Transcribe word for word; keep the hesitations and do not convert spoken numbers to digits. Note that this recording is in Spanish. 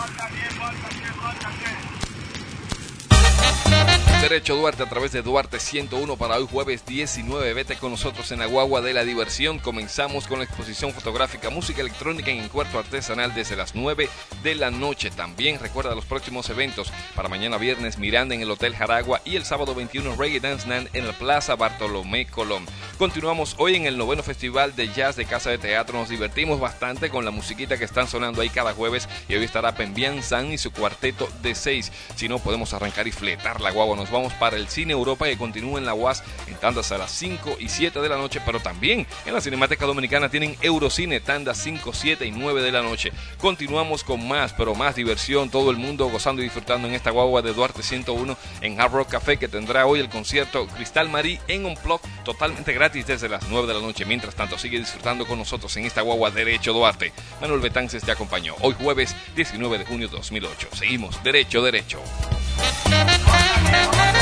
Derecho Duarte a través de Duarte ciento uno para hoy jueves diecinueve. Vete con nosotros en la guagua de la diversión. Comenzamos con la exposición fotográfica, música electrónica en Encuentro Artesanal desde las nueve de la noche. También recuerda los próximos eventos para mañana viernes, Miranda en el Hotel Jaragua y el sábado veintiuno Reggae Dance Night en la Plaza Bartolomé Colón. Continuamos hoy en el noveno Festival de Jazz de Casa de Teatro. Nos divertimos bastante con la musiquita que están sonando ahí cada jueves y hoy estará Pembian San y su cuarteto de seis. Si no, podemos arrancar y fletar la guagua. Nos vamos para el Cine Europa, que continúa en la U A S en tandas a las cinco y siete de la noche, pero también en la Cinemateca Dominicana tienen Eurocine, tandas cinco, siete y nueve de la noche. Continuamos con más, pero más diversión, todo el mundo gozando y disfrutando en esta guagua de Duarte ciento uno en Hard Rock Café, que tendrá hoy el concierto Cristal Marí en Unplugged, totalmente gratis desde las nueve de la noche. Mientras tanto, sigue disfrutando con nosotros en esta guagua Derecho Duarte. Manuel Betances te acompañó hoy jueves diecinueve de junio de dos mil ocho. Seguimos, Derecho, Derecho.